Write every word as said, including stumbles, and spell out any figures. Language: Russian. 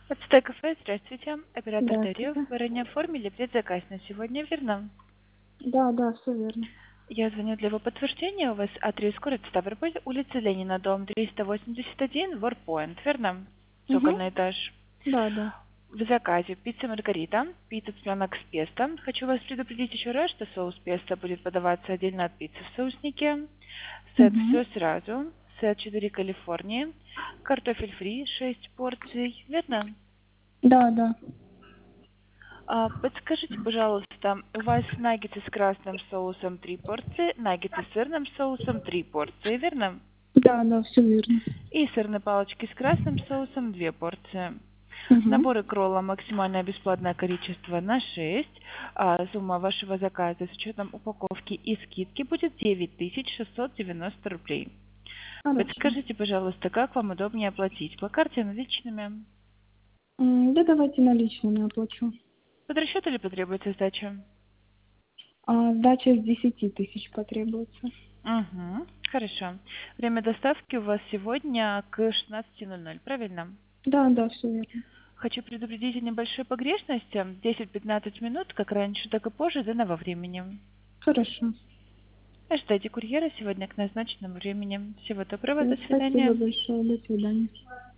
Подстей кафе, здравствуйте. Оператор Дарья. Здравствуйте. Вы ранее оформили предзаказ на сегодня, верно? Да, да, все верно. Я звоню для его подтверждения. У вас адрес город Ставрополь, улица Ленина, дом триста восемьдесят один, Ворпоинт, верно? Угу. Цокольный этаж. Да, да. В заказе пицца Маргарита, пицца цыпленок с песто. Хочу вас предупредить еще раз, что соус песто будет подаваться отдельно от пиццы в соуснике. Сет Угу. все сразу. Сет четыре Калифорнии. Картофель фри шесть порций, верно? Да, да. А, подскажите, пожалуйста, у вас наггетсы с красным соусом три порции, наггетсы с сырным соусом три порции, верно? Да, да, все верно. И сырные палочки с красным соусом две порции. Угу. Наборы кролла максимальное бесплатное количество на шесть. А сумма вашего заказа с учетом упаковки и скидки будет девять тысяч шестьсот девяносто рублей. Хорошо. Подскажите, пожалуйста, как вам удобнее оплатить? По карте, наличными? М, Да, давайте наличными оплачу. Под расчет или потребуется сдача? А сдача с десяти тысяч потребуется. Угу, хорошо. Время доставки у вас сегодня к шестнадцати ноль ноль, правильно? Да, да, все верно. Хочу предупредить о небольшой погрешности. десять-пятнадцать минут, как раньше, так и позже данного времени. Хорошо. Ожидайте курьера сегодня к назначенному времени. Всего доброго, Всё, до спасибо свидания. большое. До свидания.